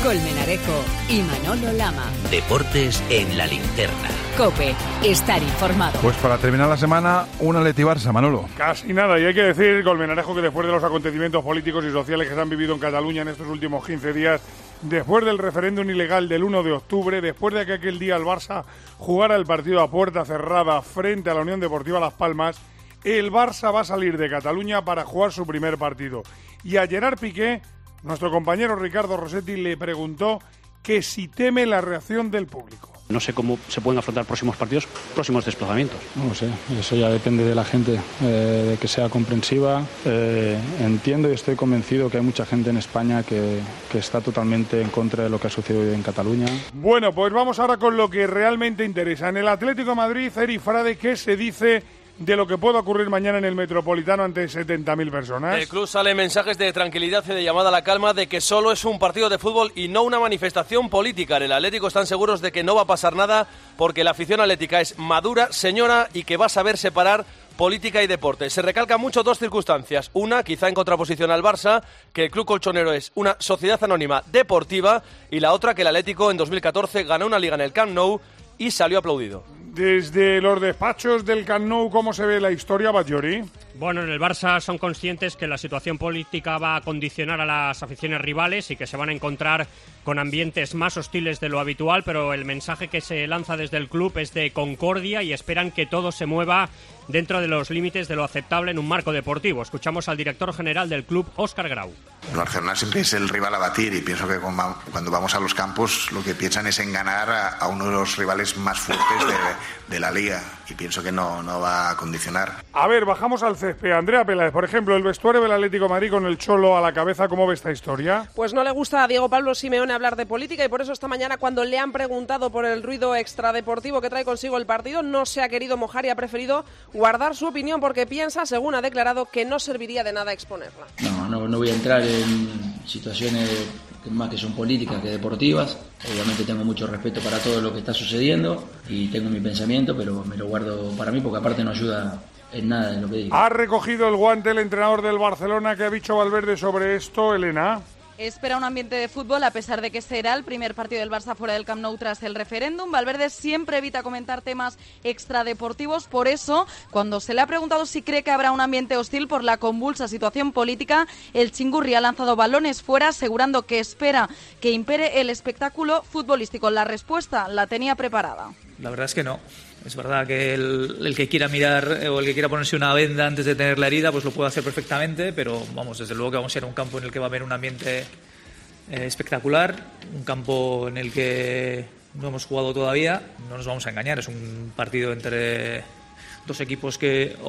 Colmenarejo y Manolo Lama. Deportes en la linterna. COPE, estar informado. Pues para terminar la semana, un Atleti Barça, Manolo. Casi nada, y hay que decir, Colmenarejo, que después de los acontecimientos políticos y sociales que se han vivido en Cataluña en estos últimos 15 días, después del referéndum ilegal del 1 de octubre, después de que aquel día el Barça jugara el partido a puerta cerrada frente a la Unión Deportiva Las Palmas, el Barça va a salir de Cataluña para jugar su primer partido. Y a Gerard Piqué, nuestro compañero Ricardo Rossetti le preguntó que si teme la reacción del público. No sé cómo se pueden afrontar próximos partidos, próximos desplazamientos. No sé, eso ya depende de la gente, de que sea comprensiva. Entiendo y estoy convencido que hay mucha gente en España que está totalmente en contra de lo que ha sucedido en Cataluña. Bueno, pues vamos ahora con lo que realmente interesa. En el Atlético de Madrid, Eri Frade, ¿qué se dice de lo que pueda ocurrir mañana en el Metropolitano ante 70.000 personas? El club sale mensajes de tranquilidad y de llamada a la calma de que solo es un partido de fútbol y no una manifestación política. En el Atlético están seguros de que no va a pasar nada porque la afición atlética es madura, señora, y que va a saber separar política y deporte. Se recalcan mucho dos circunstancias. Una, quizá en contraposición al Barça, que el club colchonero es una sociedad anónima deportiva, y la otra, que el Atlético en 2014 ganó una liga en el Camp Nou y salió aplaudido. Desde los despachos del Camp Nou, ¿cómo se ve la historia, Batllori? Bueno, en el Barça son conscientes que la situación política va a condicionar a las aficiones rivales y que se van a encontrar con ambientes más hostiles de lo habitual, pero el mensaje que se lanza desde el club es de concordia y esperan que todo se mueva dentro de los límites de lo aceptable en un marco deportivo. Escuchamos al director general del club, Óscar Grau. El Barcelona siempre es el rival a batir y pienso que cuando vamos a los campos lo que piensan es en ganar a uno de los rivales más fuertes de la liga, y pienso que no va a condicionar. A ver, bajamos al césped. Andrea Peláez, por ejemplo, el vestuario del Atlético de Madrid con el Cholo a la cabeza, ¿cómo ve esta historia? Pues no le gusta a Diego Pablo Simeone hablar de política, y por eso esta mañana, cuando le han preguntado por el ruido extradeportivo que trae consigo el partido, no se ha querido mojar y ha preferido guardar su opinión porque piensa, según ha declarado, que no serviría de nada exponerla. No voy a entrar en situaciones más que son políticas que deportivas. Obviamente tengo mucho respeto para todo lo que está sucediendo y tengo mi pensamiento, pero me lo guardo para mí porque aparte no ayuda en nada de lo que digo. Ha recogido el guante el entrenador del Barcelona. ¿Qué ha dicho Valverde sobre esto, Elena? Espera un ambiente de fútbol a pesar de que será el primer partido del Barça fuera del Camp Nou tras el referéndum. Valverde siempre evita comentar temas extradeportivos, por eso cuando se le ha preguntado si cree que habrá un ambiente hostil por la convulsa situación política, el Chingurri ha lanzado balones fuera asegurando que espera que impere el espectáculo futbolístico. La respuesta la tenía preparada. La verdad es que no. Es verdad que el que quiera mirar o el que quiera ponerse una venda antes de tener la herida, pues lo puede hacer perfectamente, pero vamos, desde luego que vamos a ir a un campo en el que va a haber un ambiente espectacular, un campo en el que no hemos jugado todavía, no nos vamos a engañar, es un partido entre dos equipos que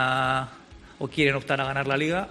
quieren optar a ganar la liga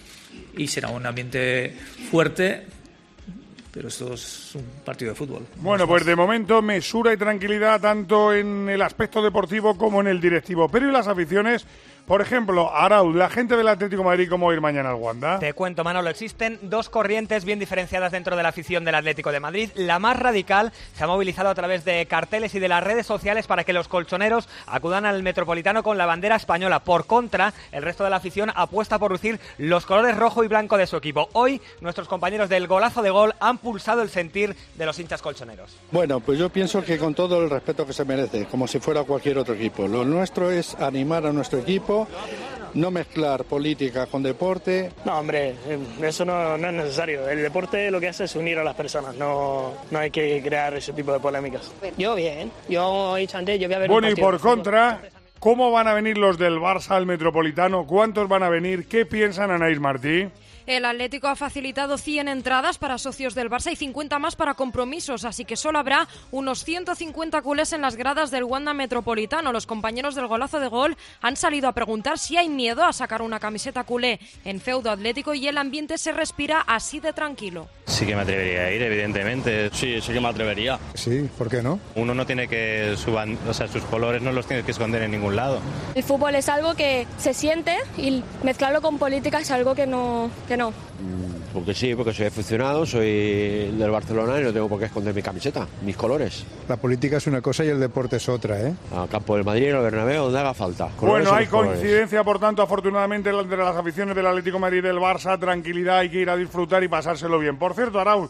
y será un ambiente fuerte. Pero esto es un partido de fútbol. Bueno, pues de momento mesura y tranquilidad tanto en el aspecto deportivo como en el directivo. Pero ¿y las aficiones? Por ejemplo, Arauz, la gente del Atlético de Madrid, ¿cómo va a ir mañana al Wanda? Te cuento, Manolo, existen dos corrientes bien diferenciadas dentro de la afición del Atlético de Madrid. La más radical se ha movilizado a través de carteles y de las redes sociales para que los colchoneros acudan al Metropolitano con la bandera española. Por contra, el resto de la afición apuesta por lucir los colores rojo y blanco de su equipo. Hoy, nuestros compañeros del Golazo de Gol han pulsado el sentir de los hinchas colchoneros. Bueno, pues yo pienso que con todo el respeto que se merece, como si fuera cualquier otro equipo. Lo nuestro es animar a nuestro equipo, no mezclar política con deporte. No, hombre, eso no es necesario. El deporte lo que hace es unir a las personas, no hay que crear ese tipo de polémicas. Yo bien, yo he dicho antes, yo voy a ver bueno, un partido. Y por contra, ¿cómo van a venir los del Barça al Metropolitano? ¿Cuántos van a venir? ¿Qué piensan, Anaís Martí? El Atlético ha facilitado 100 entradas para socios del Barça y 50 más para compromisos, así que solo habrá unos 150 culés en las gradas del Wanda Metropolitano. Los compañeros del Golazo de Gol han salido a preguntar si hay miedo a sacar una camiseta culé en feudo atlético y el ambiente se respira así de tranquilo. Sí que me atrevería a ir, evidentemente. Sí que me atrevería. Sí, ¿por qué no? Uno no tiene que sus colores no los tienes que esconder en ningún lado. El fútbol es algo que se siente y mezclarlo con política es algo que no. Porque sí, porque soy aficionado, soy del Barcelona y no tengo por qué esconder mi camiseta, mis colores. La política es una cosa y el deporte es otra, ¿eh? Al campo del Madrid, al Bernabéu, donde haga falta. Bueno, hay coincidencia, por tanto, afortunadamente, entre las aficiones del Atlético de Madrid y del Barça. Tranquilidad, hay que ir a disfrutar y pasárselo bien. Por cierto, Arauz,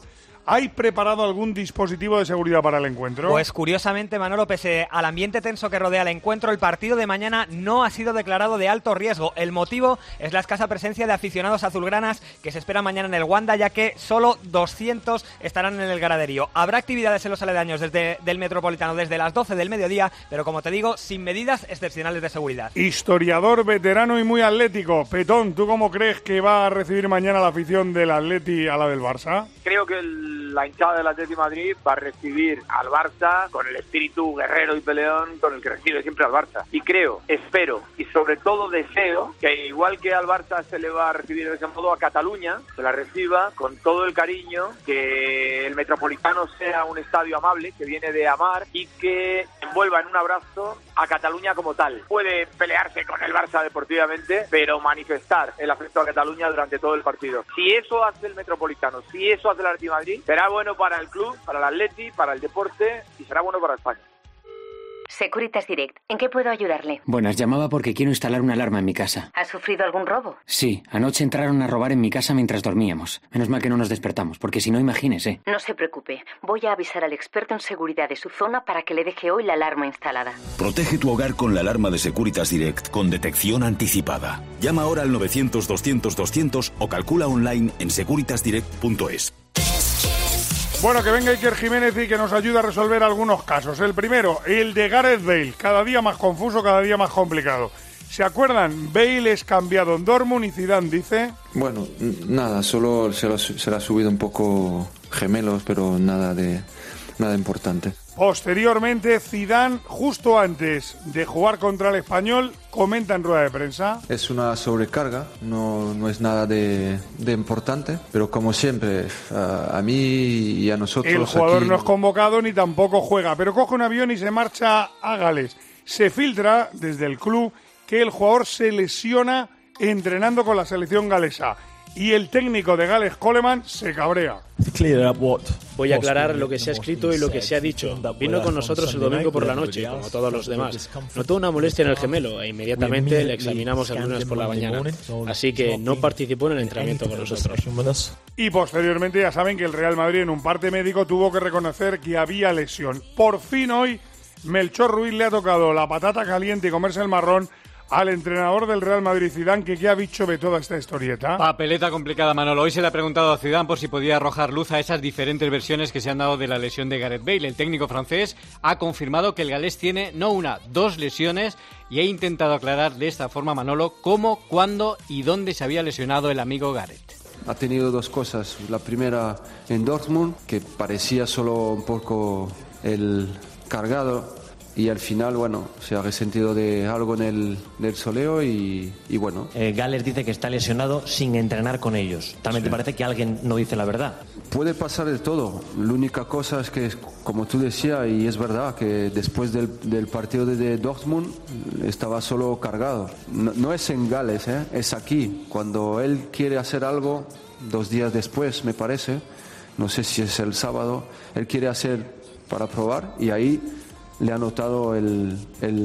¿Hay preparado algún dispositivo de seguridad para el encuentro? Pues curiosamente, Manolo, pese al ambiente tenso que rodea el encuentro, el partido de mañana no ha sido declarado de alto riesgo. El motivo es la escasa presencia de aficionados azulgranas que se espera mañana en el Wanda, ya que solo 200 estarán en el graderío. Habrá actividades en los aledaños del Metropolitano desde las 12 del mediodía, pero como te digo, sin medidas excepcionales de seguridad. Historiador, veterano y muy atlético. Petón, ¿tú cómo crees que va a recibir mañana la afición del Atleti a la del Barça? Creo que la hinchada del Atleti Madrid va a recibir al Barça con el espíritu guerrero y peleón con el que recibe siempre al Barça. Y creo, espero y sobre todo deseo que igual que al Barça se le va a recibir de ese modo, a Cataluña se la reciba con todo el cariño, que el Metropolitano sea un estadio amable, que viene de amar y que envuelva en un abrazo a Cataluña como tal. Puede pelearse con el Barça deportivamente, pero manifestar el afecto a Cataluña durante todo el partido. Si eso hace el Metropolitano, si eso hace el Atleti Madrid, será bueno para el club, para el Atleti, para el deporte y será bueno para España. Securitas Direct, ¿en qué puedo ayudarle? Buenas, llamaba porque quiero instalar una alarma en mi casa. ¿Ha sufrido algún robo? Sí, anoche entraron a robar en mi casa mientras dormíamos. Menos mal que no nos despertamos, porque si no, imagínese. No se preocupe, voy a avisar al experto en seguridad de su zona para que le deje hoy la alarma instalada. Protege tu hogar con la alarma de Securitas Direct con detección anticipada. Llama ahora al 900-200-200 o calcula online en securitasdirect.es. Bueno, que venga Iker Jiménez y que nos ayude a resolver algunos casos. El primero, el de Gareth Bale, cada día más confuso, cada día más complicado. ¿Se acuerdan? Bale es cambiado en Dortmund y Zidane dice... Bueno, nada, solo se le ha subido un poco gemelos, pero nada importante. Posteriormente, Zidane, justo antes de jugar contra el Español, comenta en rueda de prensa. Es una sobrecarga, no es nada de importante, pero como siempre, a mí y a nosotros... El jugador aquí... no es convocado ni tampoco juega, pero coge un avión y se marcha a Gales. Se filtra desde el club que el jugador se lesiona entrenando con la selección galesa. Y el técnico de Gales, Coleman, se cabrea. Voy a aclarar lo que se ha escrito y lo que se ha dicho. Vino con nosotros el domingo por la noche, como todos los demás. Notó una molestia en el gemelo e inmediatamente le examinamos el lunes por la mañana. Así que no participó en el entrenamiento con nosotros. Y posteriormente ya saben que el Real Madrid en un parte médico tuvo que reconocer que había lesión. Por fin hoy, Melchor Ruiz le ha tocado la patata caliente y comerse el marrón al entrenador del Real Madrid, Zidane, que ¿qué ha dicho de toda esta historieta? Papeleta complicada, Manolo. Hoy se le ha preguntado a Zidane por si podía arrojar luz a esas diferentes versiones que se han dado de la lesión de Gareth Bale. El técnico francés ha confirmado que el galés tiene no una, dos lesiones y ha intentado aclarar de esta forma, Manolo, cómo, cuándo y dónde se había lesionado el amigo Gareth. Ha tenido dos cosas. La primera en Dortmund, que parecía solo un poco el cargado, y al final, bueno, se ha resentido de algo en el soleo y bueno. Gales dice que está lesionado sin entrenar con ellos. ¿También te parece que alguien no dice la verdad? Puede pasar de todo. La única cosa es que, como tú decías, y es verdad, que después del partido de Dortmund estaba solo cargado. No es en Gales, es aquí. Cuando él quiere hacer algo, 2 días después, me parece, no sé si es el sábado, él quiere hacer para probar y ahí le ha notado el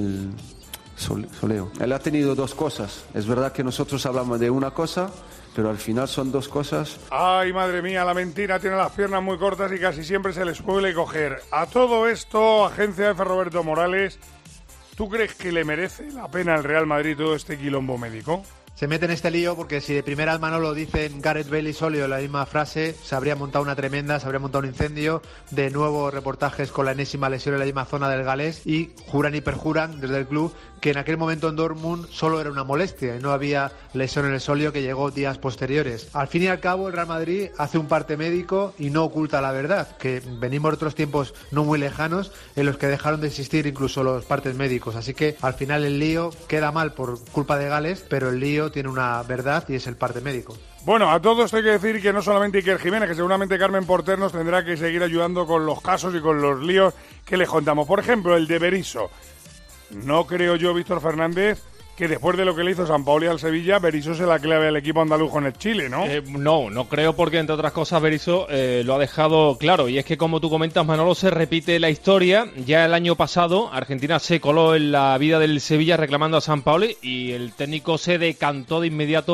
soleo. Él ha tenido dos cosas. Es verdad que nosotros hablamos de una cosa, pero al final son dos cosas. Ay, madre mía, la mentira tiene las piernas muy cortas y casi siempre se les suele coger. A todo esto, agencia F. Roberto Morales, ¿tú crees que le merece la pena al Real Madrid todo este quilombo médico? Se mete en este lío porque si de primera al Manolo dicen Gareth Bale y Solio la misma frase, se habría montado una tremenda, se habría montado un incendio, de nuevo reportajes con la enésima lesión en la misma zona del galés y juran y perjuran desde el club que en aquel momento en Dortmund solo era una molestia y no había lesión en el Solio, que llegó días posteriores. Al fin y al cabo el Real Madrid hace un parte médico y no oculta la verdad, que venimos de otros tiempos no muy lejanos en los que dejaron de existir incluso los partes médicos, así que al final el lío queda mal por culpa de Gales, pero el lío tiene una verdad y es el parte médico. Bueno, a todo esto hay que decir que no solamente Iker Jiménez, que seguramente Carmen Porter nos tendrá que seguir ayudando con los casos y con los líos que le contamos. Por ejemplo, el de Berizzo. No creo yo, Víctor Fernández, que después de lo que le hizo Sampaoli al Sevilla, Berizzo se la clave al equipo andaluz en el Chile, ¿no? No creo, porque entre otras cosas Berizzo lo ha dejado claro, y es que, como tú comentas, Manolo, se repite la historia. Ya el año pasado Argentina se coló en la vida del Sevilla reclamando a Sampaoli y el técnico se decantó de inmediato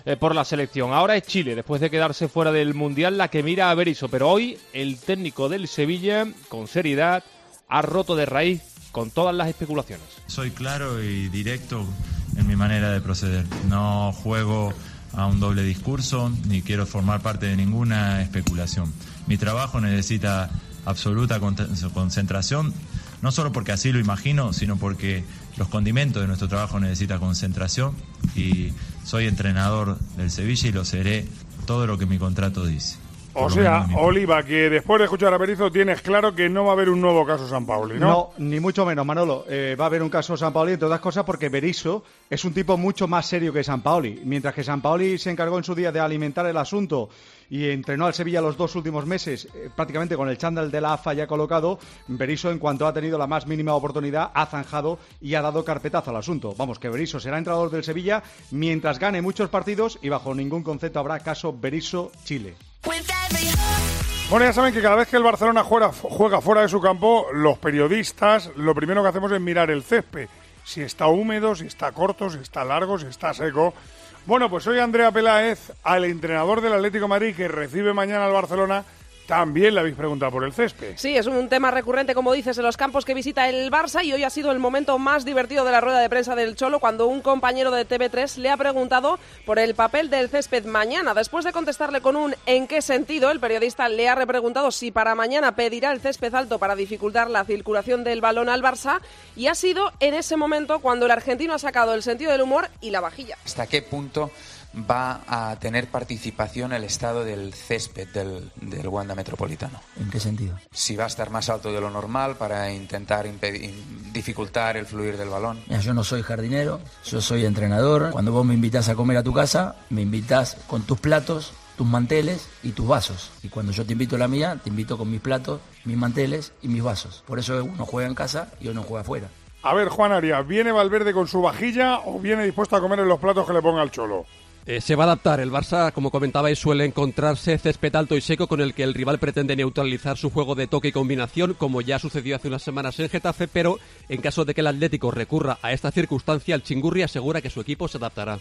por la selección. Ahora es Chile, después de quedarse fuera del Mundial, la que mira a Berizzo. Pero hoy el técnico del Sevilla, con seriedad, ha roto de raíz con todas las especulaciones. Soy claro y directo en mi manera de proceder. No juego a un doble discurso ni quiero formar parte de ninguna especulación. Mi trabajo necesita absoluta concentración, no solo porque así lo imagino, sino porque los condimentos de nuestro trabajo necesitan concentración, y soy entrenador del Sevilla y lo seré todo lo que mi contrato dice. O sea, Oliva, que después de escuchar a Berizzo tienes claro que no va a haber un nuevo caso Sampaoli, ¿no? No, ni mucho menos, Manolo. Va a haber un caso Sampaoli, entre otras cosas, porque Berizzo es un tipo mucho más serio que Sampaoli. Mientras que Sampaoli se encargó en su día de alimentar el asunto y entrenó al Sevilla los 2 últimos meses, prácticamente con el chándal de la AFA ya colocado, Berizzo, en cuanto ha tenido la más mínima oportunidad, ha zanjado y ha dado carpetazo al asunto. Vamos, que Berizzo será entrenador del Sevilla mientras gane muchos partidos y bajo ningún concepto habrá caso Berizzo-Chile. Bueno, ya saben que cada vez que el Barcelona juega fuera de su campo, los periodistas lo primero que hacemos es mirar el césped. Si está húmedo, si está corto, si está largo, si está seco. Bueno, pues hoy Andrea Peláez, al entrenador del Atlético de Madrid que recibe mañana al Barcelona, también le habéis preguntado por el césped. Sí, es un tema recurrente, como dices, en los campos que visita el Barça, y hoy ha sido el momento más divertido de la rueda de prensa del Cholo, cuando un compañero de TV3 le ha preguntado por el papel del césped mañana. Después de contestarle con un ¿en qué sentido?, el periodista le ha repreguntado si para mañana pedirá el césped alto para dificultar la circulación del balón al Barça, y ha sido en ese momento cuando el argentino ha sacado el sentido del humor y la vajilla. ¿Hasta qué punto va a tener participación el estado del césped del Wanda Metropolitano? ¿En qué sentido? Si va a estar más alto de lo normal para intentar dificultar el fluir del balón. Mira, yo no soy jardinero, yo soy entrenador. Cuando vos me invitás a comer a tu casa, me invitás con tus platos, tus manteles y tus vasos. Y cuando yo te invito a la mía, te invito con mis platos, mis manteles y mis vasos. Por eso uno juega en casa y uno juega afuera. A ver, Juan Arias, ¿viene Valverde con su vajilla o viene dispuesto a comer en los platos que le ponga el Cholo? Se va a adaptar. El Barça, como comentabais, suele encontrarse césped alto y seco con el que el rival pretende neutralizar su juego de toque y combinación, como ya sucedió hace unas semanas en Getafe, pero en caso de que el Atlético recurra a esta circunstancia, el Chingurri asegura que su equipo se adaptará.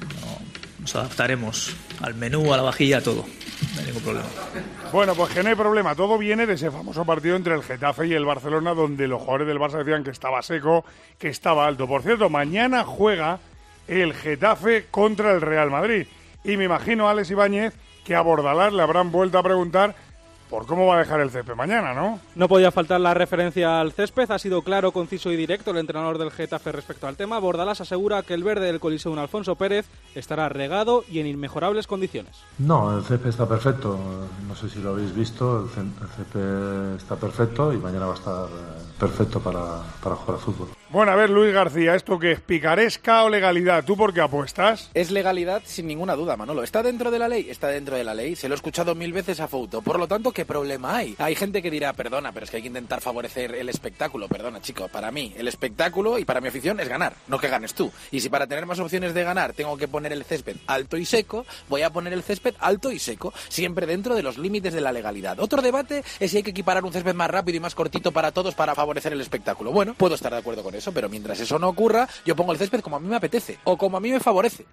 Nos adaptaremos al menú, a la vajilla, a todo. No hay ningún problema. Bueno, pues que no hay problema. Todo viene de ese famoso partido entre el Getafe y el Barcelona, donde los jugadores del Barça decían que estaba seco, que estaba alto. Por cierto, mañana juega el Getafe contra el Real Madrid. Y me imagino, Alex Ibáñez, que a Bordalás le habrán vuelto a preguntar por cómo va a dejar el césped mañana, ¿no? No podía faltar la referencia al césped. Ha sido claro, conciso y directo el entrenador del Getafe respecto al tema. Bordalás asegura que el verde del Coliseum Alfonso Pérez estará regado y en inmejorables condiciones. No, el césped está perfecto. No sé si lo habéis visto. El césped está perfecto y mañana va a estar perfecto para jugar al fútbol. Bueno, a ver, Luis García, ¿esto qué es? ¿Picaresca o legalidad? ¿Tú por qué apuestas? Es legalidad sin ninguna duda, Manolo. ¿Está dentro de la ley? Está dentro de la ley. Se lo he escuchado 1000 veces a Fouto. Por lo tanto, ¿qué problema hay? Hay gente que dirá, perdona, pero es que hay que intentar favorecer el espectáculo. Perdona, chico, para mí el espectáculo y para mi afición es ganar, no que ganes tú. Y si para tener más opciones de ganar tengo que poner el césped alto y seco, voy a poner el césped alto y seco, siempre dentro de los límites de la legalidad. Otro debate es si hay que equiparar un césped más rápido y más cortito para todos para favorecer el espectáculo. Bueno, puedo estar de acuerdo con eso, pero mientras eso no ocurra, yo pongo el césped como a mí me apetece o como a mí me favorece.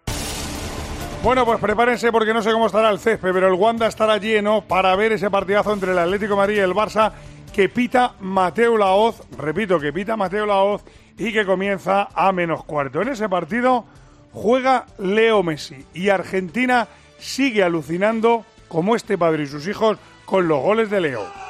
Bueno, pues prepárense porque no sé cómo estará el césped, pero el Wanda estará lleno para ver ese partidazo entre el Atlético de Madrid y el Barça que pita Mateo Laoz, repito, que pita Mateo Laoz y que comienza a -4. En ese partido juega Leo Messi y Argentina sigue alucinando como este padre y sus hijos con los goles de Leo.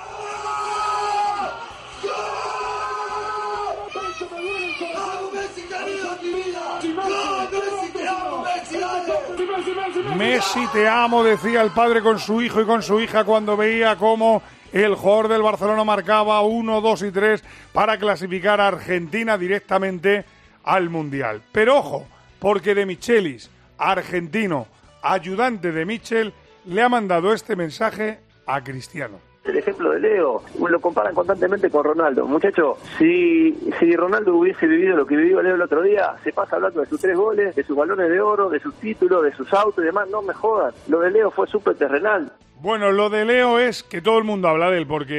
Messi, te amo, decía el padre con su hijo y con su hija cuando veía cómo el jugador del Barcelona marcaba 1, 2 y 3 para clasificar a Argentina directamente al Mundial. Pero ojo, porque De Michelis, argentino, ayudante de Michel, le ha mandado este mensaje a Cristiano. El ejemplo de Leo, lo comparan constantemente con Ronaldo. Muchacho, si Ronaldo hubiese vivido lo que vivió Leo el otro día, se pasa hablando de sus 3 goles, de sus balones de oro, de sus títulos, de sus autos y demás. No me jodan, lo de Leo fue súper terrenal. Bueno, lo de Leo es que todo el mundo habla de él porque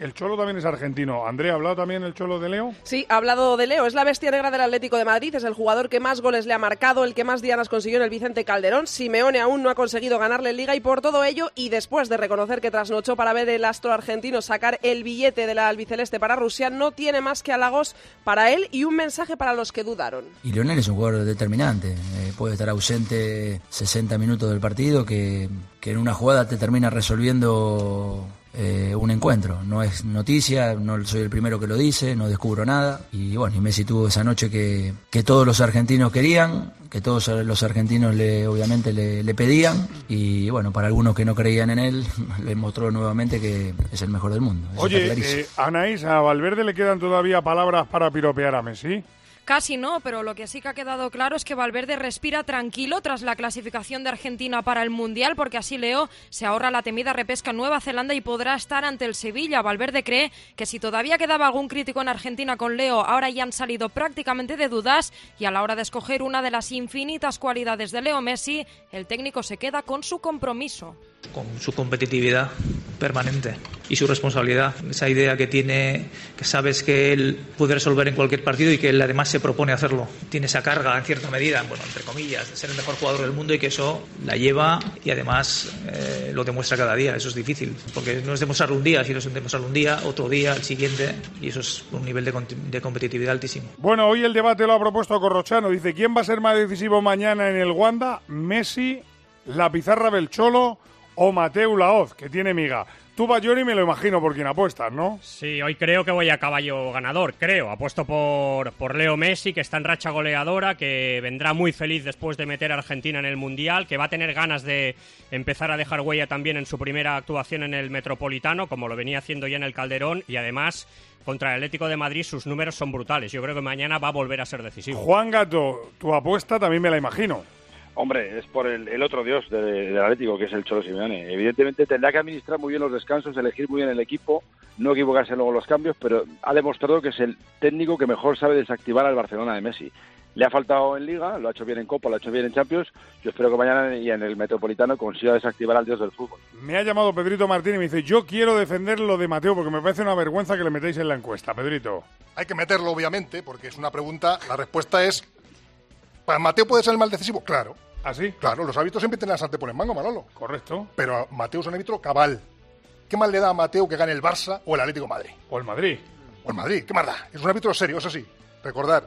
el Cholo también es argentino. Andrea, ¿ha hablado también el Cholo de Leo? Sí, ha hablado de Leo. Es la bestia negra del Atlético de Madrid. Es el jugador que más goles le ha marcado, el que más dianas consiguió en el Vicente Calderón. Simeone aún no ha conseguido ganarle en Liga y por todo ello, y después de reconocer que trasnochó para ver el astro argentino sacar el billete de la albiceleste para Rusia, no tiene más que halagos para él y un mensaje para los que dudaron. Y Lionel es un jugador determinante. Puede estar ausente 60 minutos del partido, que en una jugada te termina resolviendo un encuentro. No es noticia, no soy el primero que lo dice, no descubro nada. Y bueno, y Messi tuvo esa noche que todos los argentinos querían, que todos los argentinos obviamente le pedían. Y bueno, para algunos que no creían en él, le mostró nuevamente que es el mejor del mundo. Eso. Oye, Anaís, ¿a Valverde le quedan todavía palabras para piropear a Messi? Casi no, pero lo que sí que ha quedado claro es que Valverde respira tranquilo tras la clasificación de Argentina para el Mundial, porque así Leo se ahorra la temida repesca en Nueva Zelanda y podrá estar ante el Sevilla. Valverde cree que si todavía quedaba algún crítico en Argentina con Leo, ahora ya han salido prácticamente de dudas, y a la hora de escoger una de las infinitas cualidades de Leo Messi, el técnico se queda con su compromiso. Con su competitividad permanente y su responsabilidad, esa idea que tiene, que sabes que él puede resolver en cualquier partido y que él además se propone hacerlo. Tiene esa carga en cierta medida, bueno, entre comillas, de ser el mejor jugador del mundo, y que eso la lleva y además lo demuestra cada día. Eso es difícil, porque no es demostrarlo un día, sino es demostrarlo un día, otro día, el siguiente, y eso es un nivel de competitividad altísimo. Bueno, hoy el debate lo ha propuesto Corrochano. Dice, ¿quién va a ser más decisivo mañana en el Wanda? ¿Messi, la pizarra del Cholo o Mateu Laoz, que tiene miga? Tú, Bayori, me lo imagino por quien apuestas, ¿no? Sí, hoy creo que voy a caballo ganador, apuesto por Leo Messi, que está en racha goleadora, que vendrá muy feliz después de meter a Argentina en el Mundial, que va a tener ganas de empezar a dejar huella también en su primera actuación en el Metropolitano, como lo venía haciendo ya en el Calderón, y además contra el Atlético de Madrid sus números son brutales. Yo creo que mañana va a volver a ser decisivo. Juan Gato, tu apuesta también me la imagino. Hombre, es por el otro dios del Atlético, que es el Cholo Simeone. Evidentemente tendrá que administrar muy bien los descansos, elegir muy bien el equipo, no equivocarse luego en los cambios, pero ha demostrado que es el técnico que mejor sabe desactivar al Barcelona de Messi. Le ha faltado en Liga, lo ha hecho bien en Copa, lo ha hecho bien en Champions. Yo espero que mañana y en el Metropolitano consiga desactivar al dios del fútbol. Me ha llamado Pedrito Martín y me dice, yo quiero defender lo de Mateo porque me parece una vergüenza que le metáis en la encuesta. Pedrito. Hay que meterlo, obviamente, porque es una pregunta. La respuesta es, ¿para Mateo puede ser el mal decisivo? Claro. ¿Ah, sí? Claro, los árbitros siempre tienen la sartén por el mango, Manolo. Correcto. Pero Mateo es un árbitro cabal. ¿Qué mal le da a Mateo que gane el Barça o el Atlético de Madrid? O el Madrid. O el Madrid, ¿qué más da? Es un árbitro serio, eso sí. Recordar,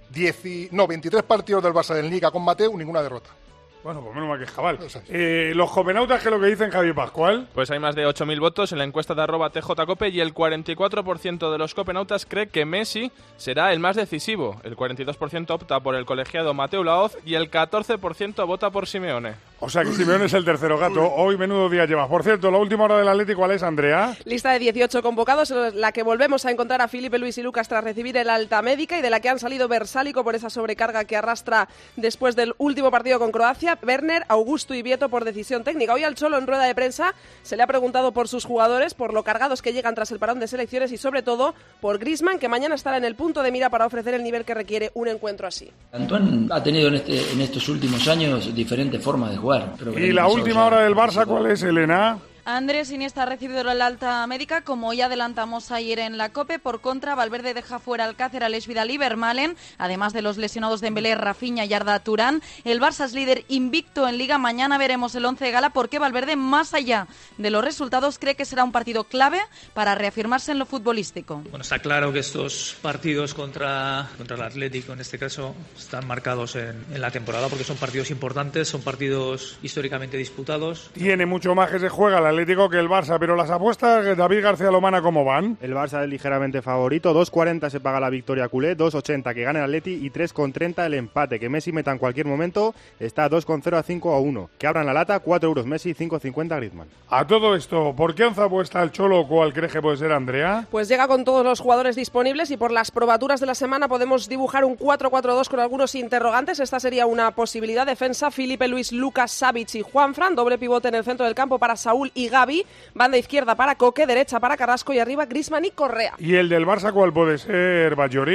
23 partidos del Barça en Liga con Mateo, ninguna derrota. Bueno, pues menos mal que es cabal. Los jovenautas, ¿qué es lo que dicen, Javi Pascual? Pues hay más de 8.000 votos en la encuesta de @tjcope y el 44% de los copenautas cree que Messi será el más decisivo. El 42% opta por el colegiado Mateu Laoz y el 14% vota por Simeone. O sea que Simeone es el tercero gato. Hoy menudo día llevas. Por cierto, la última hora del Atlético, ¿cuál es, Andrea? Lista de 18 convocados, en la que volvemos a encontrar a Felipe Luis y Lucas tras recibir el alta médica y de la que han salido Versálico por esa sobrecarga que arrastra después del último partido con Croacia, Werner, Augusto y Vieto por decisión técnica. Hoy al Cholo en rueda de prensa se le ha preguntado por sus jugadores, por lo cargados que llegan tras el parón de selecciones y sobre todo por Griezmann, que mañana estará en el punto de mira para ofrecer el nivel que requiere un encuentro así. Antoine ha tenido en estos últimos años diferentes formas de jugar. Y la última hora del Barça, ¿cuál es, Elena? Andrés Iniesta ha recibido la alta médica, como ya adelantamos ayer en la COPE. Por contra, Valverde deja fuera Alcácer, Alex Vidal y Vermaelen, además de los lesionados Dembélé, Rafinha y Arda Turán. El Barça es líder invicto en Liga. Mañana veremos el 11 de gala porque Valverde, más allá de los resultados, cree que será un partido clave para reafirmarse en lo futbolístico. Bueno, está claro que estos partidos contra el Atlético, en este caso, están marcados en la temporada porque son partidos importantes, son partidos históricamente disputados. Tiene mucho más que se juega la Atlético que el Barça, pero las apuestas, David García Lomana, ¿cómo van? El Barça es ligeramente favorito, 2.40 se paga la victoria culé, 2.80 que gane el Atleti y 3.30 el empate, que Messi meta en cualquier momento, está 2.0 a 5-1. Que abran la lata, 4 euros Messi, 5.50 Griezmann. A todo esto, ¿por qué onza apuesta el Cholo o cuál crees que puede ser, Andrea? Pues llega con todos los jugadores disponibles y por las probaturas de la semana podemos dibujar un 4-4-2 con algunos interrogantes. Esta sería una posibilidad. Defensa, Felipe Luis, Lucas, Savic y Juanfran, doble pivote en el centro del campo para Saúl y Gavi, banda izquierda para Coque, derecha para Carrasco y arriba Griezmann y Correa. ¿Y el del Barça cuál puede ser, Bayori?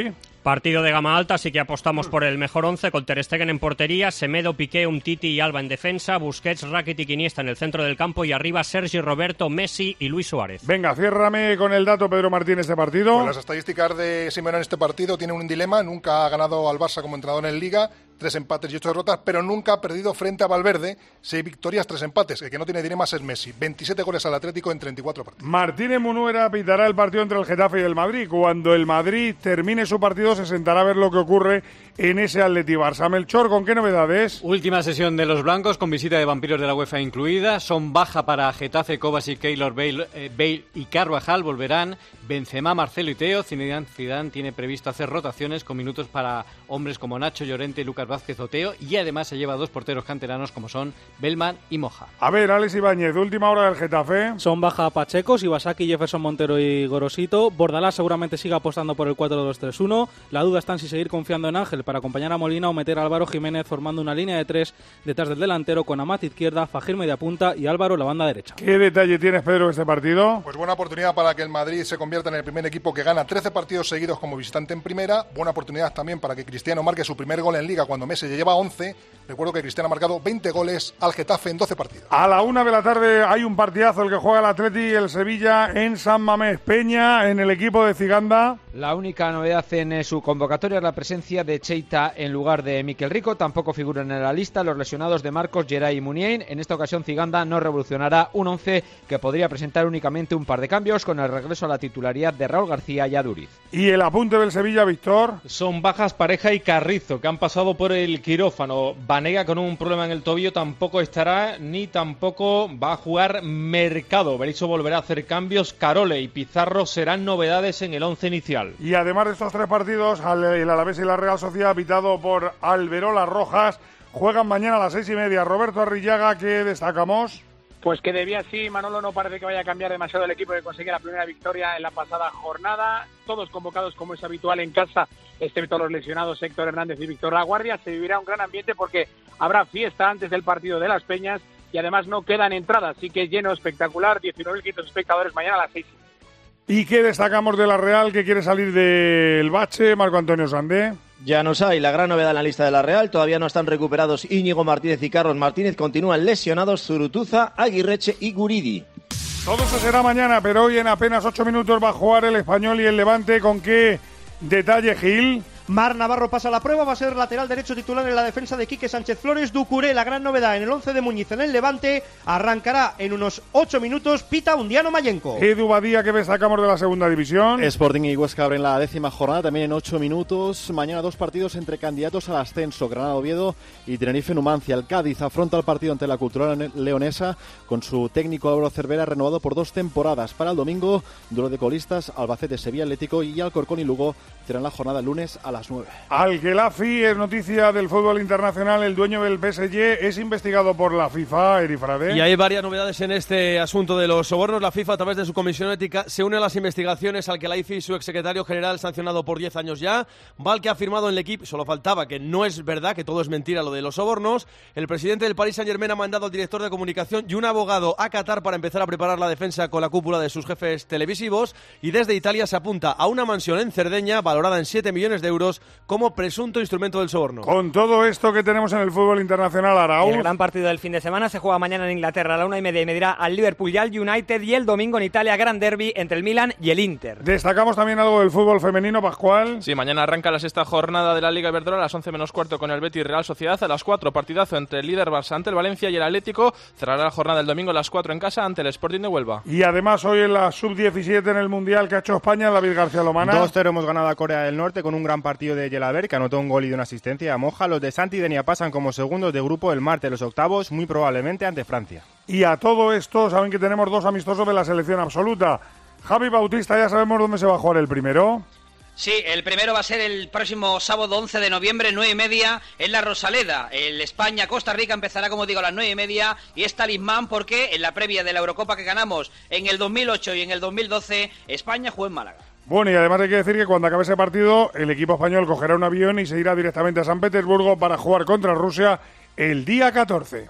Partido de gama alta, así que apostamos por el mejor 11 con Ter Stegen en portería, Semedo, Piqué, Umtiti y Alba en defensa, Busquets, Rakitic, Iniesta en el centro del campo y arriba Sergi, Roberto, Messi y Luis Suárez. Venga, ciérrame con el dato, Pedro Martín, este partido. Pues las estadísticas de Simeone en este partido tienen un dilema. Nunca ha ganado al Barça como entrenador en Liga, 3 empates y 8 derrotas, pero nunca ha perdido frente a Valverde, 6 victorias, 3 empates. El que no tiene dilemas es Messi, 27 goles al Atlético en 34 partidos. Martínez Munuera pitará el partido entre el Getafe y el Madrid. Cuando el Madrid termine su partido se sentará a ver lo que ocurre en ese Atleti Barça. Melchor, ¿con qué novedades? Última sesión de los blancos con visita de vampiros de la UEFA incluida. Son baja para Getafe, Kovacic, Keylor, Bale y Carvajal. Volverán Benzema, Marcelo y Teo. Zidane tiene previsto hacer rotaciones con minutos para hombres como Nacho, Llorente, Lucas Vázquez o Teo. Y además se lleva 2 porteros canteranos como son Bellman y Moja. A ver, Alex Ibáñez, última hora del Getafe. Son baja Pacheco, Ibasaki, Jefferson Montero y Gorosito. Bordalás seguramente sigue apostando por el 4-2-3-1. La duda está en si seguir confiando en Ángel para acompañar a Molina o meter a Álvaro Jiménez formando una línea de 3 detrás del delantero con Amat izquierda, Fajir media punta y Álvaro la banda derecha. ¿Qué detalle tienes, Pedro, de este partido? Pues buena oportunidad para que el Madrid se convierta en el primer equipo que gana 13 partidos seguidos como visitante en primera. Buena oportunidad también para que Cristiano marque su primer gol en Liga cuando Messi ya lleva 11. Recuerdo que Cristiano ha marcado 20 goles al Getafe en 12 partidos. A la 1 de la tarde hay un partidazo, el que juega el Atleti y el Sevilla en San Mamés. Peña en el equipo de Ziganda. La única novedad en su convocatoria es la presencia de Cheita en lugar de Miquel Rico. Tampoco figuran en la lista los lesionados de Marcos, Geray y Muniain. En esta ocasión Ziganda no revolucionará un 11 que podría presentar únicamente un par de cambios con el regreso a la titularidad de Raúl García y Aduriz. Y el apunte del Sevilla, Víctor. Son bajas Pareja y Carrizo, que han pasado por el quirófano. Banega con un problema en el tobillo tampoco estará, ni tampoco va a jugar Mercado. Berizzo volverá a hacer cambios. Carole y Pizarro serán novedades en el 11 inicial. Y además de estos 3 partidos, el Alavés y la Real Sociedad, pitado por Alberola Rojas, juegan mañana a las 6:30. Roberto Arrillaga, ¿qué destacamos? Pues que debía sí, Manolo, no parece que vaya a cambiar demasiado el equipo que consiguió la primera victoria en la pasada jornada. Todos convocados como es habitual en casa, excepto los lesionados Héctor Hernández y Víctor Laguardia. Se vivirá un gran ambiente porque habrá fiesta antes del partido de Las Peñas y además no quedan entradas, así que lleno espectacular, 19.500 espectadores mañana a las 6. ¿Y qué destacamos de la Real que quiere salir del bache, Marco Antonio Sandé? Ya nos hay la gran novedad en la lista de la Real. Todavía no están recuperados Íñigo Martínez y Carlos Martínez. Continúan lesionados Zurutuza, Aguirreche y Guridi. Todo eso será mañana, pero hoy en apenas 8 minutos va a jugar el Español y el Levante. ¿Con qué detalle, Gil? Mar Navarro pasa la prueba, va a ser lateral derecho titular en la defensa de Quique Sánchez Flores. Ducuré, la gran novedad en el 11 de Muñiz en el Levante, arrancará en unos 8 minutos, pita Undiano Mayenco. Edu Badía, ¿qué destacamos de la segunda división? Sporting y Huesca abren la 10ª jornada, también en 8 minutos. Mañana 2 partidos entre candidatos al ascenso, Granada Oviedo y Tenerife Numancia. El Cádiz afronta el partido ante la Cultural Leonesa con su técnico Álvaro Cervera renovado por 2 temporadas. Para el domingo, duelo de colistas, Albacete, Sevilla Atlético y Alcorcón y Lugo serán la jornada el lunes a las 9. Al-Khelafi es noticia del fútbol internacional. El dueño del PSG es investigado por la FIFA, Eri Frade. Y hay varias novedades en este asunto de los sobornos. La FIFA, a través de su comisión ética, se une a las investigaciones. Al-Khelafi, su exsecretario general, sancionado por 10 años ya. Val, que ha afirmado en el equipo, solo faltaba que no es verdad, que todo es mentira lo de los sobornos. El presidente del Paris Saint-Germain ha mandado al director de comunicación y un abogado a Qatar para empezar a preparar la defensa con la cúpula de sus jefes televisivos. Y desde Italia se apunta a una mansión en Cerdeña, valorada en 7 millones de euros, como presunto instrumento del soborno. Con todo esto que tenemos en el fútbol internacional, Araúz. El gran partido del fin de semana se juega mañana en Inglaterra a la 1:30 y medirá al Liverpool y al United, y el domingo en Italia, gran derbi entre el Milan y el Inter. Destacamos también algo del fútbol femenino, Pascual. Sí, mañana arranca la 6ª jornada de la Liga Iberdrola a las 11 menos cuarto con el Betis Real Sociedad. A las 4, partidazo entre el líder Barça ante el Valencia y el Atlético. Cerrará la jornada el domingo a las 4 en casa ante el Sporting de Huelva. Y además hoy en la sub-17 en el Mundial que ha hecho España, David García Lomana. 2-0 hemos ganado a Corea del Norte con un gran partido de Yelaber, que anotó un gol y de una asistencia a Moja. Los de Santi Denia pasan como segundos de grupo el martes los octavos, muy probablemente ante Francia. Y a todo esto, saben que tenemos 2 amistosos de la selección absoluta. Javi Bautista, ya sabemos dónde se va a jugar el primero. Sí, el primero va a ser el próximo sábado 11 de noviembre, 9:30, en la Rosaleda. El España-Costa Rica empezará, como digo, a las 9:30 y es talismán porque en la previa de la Eurocopa que ganamos en el 2008 y en el 2012, España jugó en Málaga. Bueno, y además hay que decir que cuando acabe ese partido, el equipo español cogerá un avión y se irá directamente a San Petersburgo para jugar contra Rusia el día 14.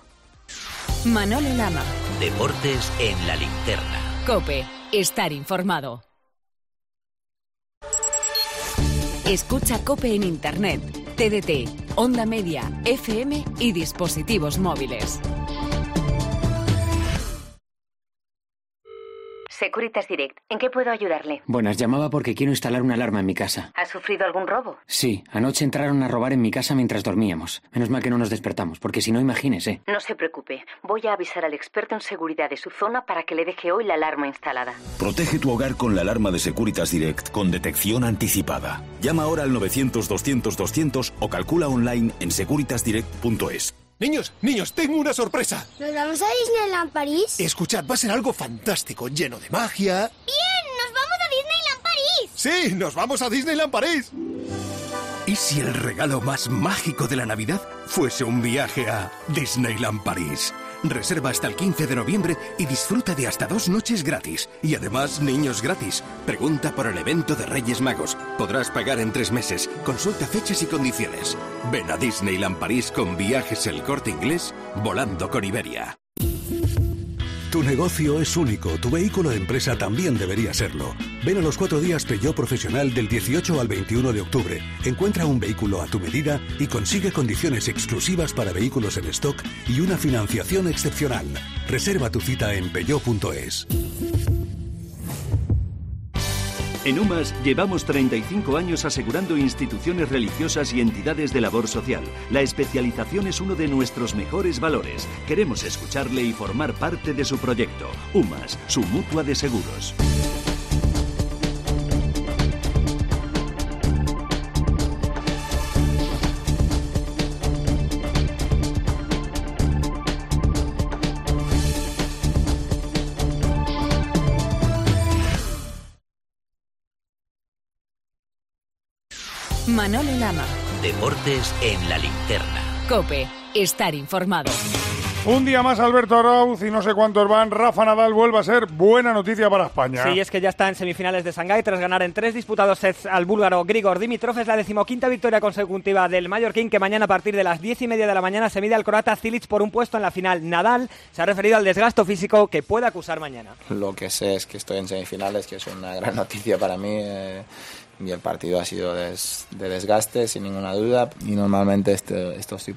Manolo Lama. Deportes en la linterna. COPE. Estar informado. Escucha COPE en Internet, TDT, Onda Media, FM y dispositivos móviles. Securitas Direct, ¿en qué puedo ayudarle? Buenas, llamaba porque quiero instalar una alarma en mi casa. ¿Ha sufrido algún robo? Sí, anoche entraron a robar en mi casa mientras dormíamos. Menos mal que no nos despertamos, porque si no, imagínese. No se preocupe, voy a avisar al experto en seguridad de su zona para que le deje hoy la alarma instalada. Protege tu hogar con la alarma de Securitas Direct con detección anticipada. Llama ahora al 900-200-200 o calcula online en securitasdirect.es. Niños, tengo una sorpresa. ¿Nos vamos a Disneyland París? Escuchad, va a ser algo fantástico, lleno de magia. ¡Bien! ¡Nos vamos a Disneyland París! ¡Sí! ¡Nos vamos a Disneyland París! ¿Y si el regalo más mágico de la Navidad fuese un viaje a Disneyland París? Reserva hasta el 15 de noviembre y disfruta de hasta 2 noches gratis. Y además, niños gratis. Pregunta por el evento de Reyes Magos. Podrás pagar en 3 meses. Consulta fechas y condiciones. Ven a Disneyland París con Viajes El Corte Inglés, volando con Iberia. Tu negocio es único, tu vehículo de empresa también debería serlo. Ven a los 4 días Peugeot Profesional del 18 al 21 de octubre. Encuentra un vehículo a tu medida y consigue condiciones exclusivas para vehículos en stock y una financiación excepcional. Reserva tu cita en peugeot.es. En UMAS llevamos 35 años asegurando instituciones religiosas y entidades de labor social. La especialización es uno de nuestros mejores valores. Queremos escucharle y formar parte de su proyecto. UMAS, su mutua de seguros. Manolo Lama. Deportes en la linterna. COPE. Estar informado. Un día más Alberto Arauz y no sé cuántos van. Rafa Nadal vuelve a ser buena noticia para España. Sí, es que ya está en semifinales de Shanghái tras ganar en 3 disputados sets al búlgaro Grigor Dimitrov. Es la 15ª victoria consecutiva del mallorquín, que mañana a partir de las 10:30 de la mañana se mide al croata Cilic por un puesto en la final. Nadal se ha referido al desgaste físico que puede acusar mañana. Lo que sé es que estoy en semifinales, que es una gran noticia para mí. Y el partido ha sido de desgaste, sin ninguna duda, y normalmente este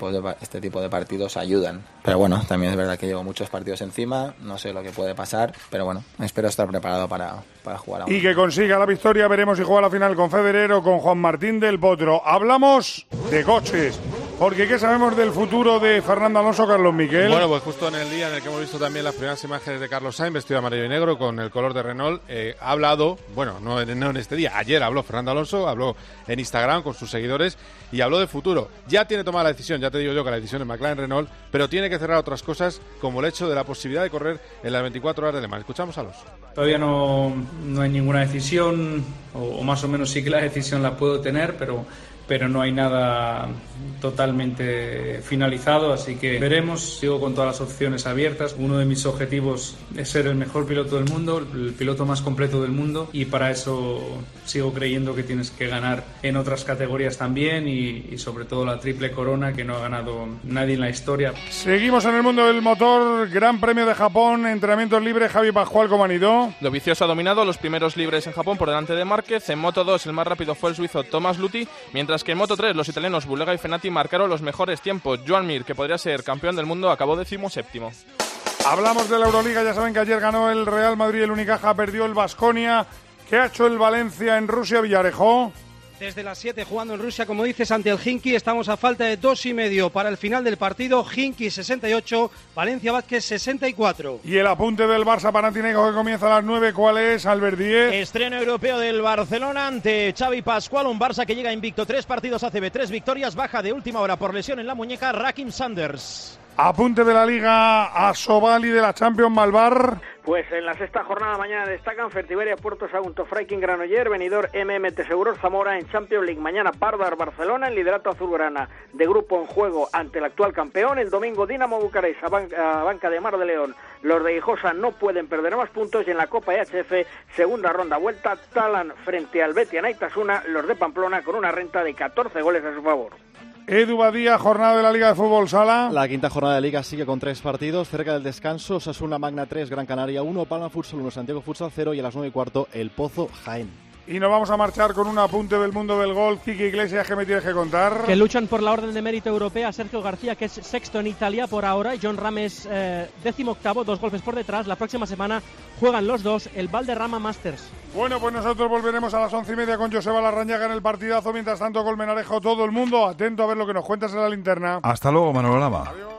tipo de partidos ayudan. Pero bueno, también es verdad que llevo muchos partidos encima, no sé lo que puede pasar, pero bueno, espero estar preparado para jugar a uno. Y que consiga la victoria, veremos si juega la final con Federer o con Juan Martín del Potro. Hablamos de coches, porque ¿qué sabemos del futuro de Fernando Alonso, Carlos Miquel? Bueno, pues justo en el día en el que hemos visto también las primeras imágenes de Carlos Sainz vestido de amarillo y negro con el color de Renault, ha hablado, bueno, no en este día, ayer habló Fernando Alonso, habló en Instagram con sus seguidores y habló de futuro. Ya tiene tomada la decisión, ya te digo yo que la decisión es McLaren Renault, pero tiene que cerrar otras cosas como el hecho de la posibilidad de correr en las 24 horas de Le Mans. Escuchamos a Alonso. Todavía no hay ninguna decisión, o más o menos sí que la decisión la puedo tener, pero no hay nada totalmente finalizado, así que veremos. Sigo con todas las opciones abiertas. Uno de mis objetivos es ser el mejor piloto del mundo, el piloto más completo del mundo, y para eso sigo creyendo que tienes que ganar en otras categorías también y sobre todo la triple corona que no ha ganado nadie en la historia. Seguimos en el mundo del motor. Gran Premio de Japón, entrenamientos libres. Javi Pascual, ¿cómo han ido? Dovizioso ha dominado los primeros libres en Japón por delante de Márquez. En Moto 2 el más rápido fue el suizo Thomas Luthi, mientras que en Moto 3 los italianos Bulega y Fenati marcaron los mejores tiempos. Joan Mir, que podría ser campeón del mundo, acabó 17º. Hablamos de la Euroliga, ya saben que ayer ganó el Real Madrid, el Unicaja perdió el Baskonia. ¿Qué ha hecho el Valencia en Rusia, Villarejo? Desde las 7 jugando en Rusia, como dices, ante el Khimki. Estamos a falta de 2,5 para el final del partido. Khimki 68, Valencia Vázquez 64. Y el apunte del Barça Panathinaikos que comienza a las 9, ¿cuál es, Albert Díez? Estreno europeo del Barcelona ante Xavi Pascual, un Barça que llega invicto, 3 partidos ACB, 3 victorias, baja de última hora por lesión en la muñeca Rakim Sanders. Apunte de la Liga Asobal y de la Champions Malvar. Pues en la sexta jornada mañana destacan Fertiberia, Puerto Sagunto, Freiking, Granoller, Benidorm, MMT Seguros, Zamora. En Champions League mañana Pardar, Barcelona, en liderato azulgrana de grupo en juego ante el actual campeón. El domingo Dinamo Bucarest a banca de Mar de León. Los de Hijosa no pueden perder más puntos, y en la Copa EHF segunda ronda vuelta Talan frente al Betia Naitasuna, los de Pamplona con una renta de 14 goles a su favor. Edu Badía, jornada de la Liga de Fútbol Sala. La quinta jornada de Liga sigue con 3 partidos. Cerca del descanso, Osasuna Magna 3, Gran Canaria 1, Palma Futsal 1, Santiago Futsal 0 y a las 9:15 El Pozo Jaén. Y nos vamos a marchar con un apunte del mundo del golf. Quique Iglesias, ¿qué me tienes que contar? Que luchan por la orden de mérito europea Sergio García, que es sexto en Italia por ahora, y John Ram es 18º, 2 golpes por detrás. La próxima semana juegan los dos el Valderrama Masters. Bueno, pues nosotros volveremos a las 11:30 con Joseba Larrañaga en el partidazo. Mientras tanto, Colmenarejo, todo el mundo atento a ver lo que nos cuentas en la linterna. Hasta luego, Manolo Lama. Adiós.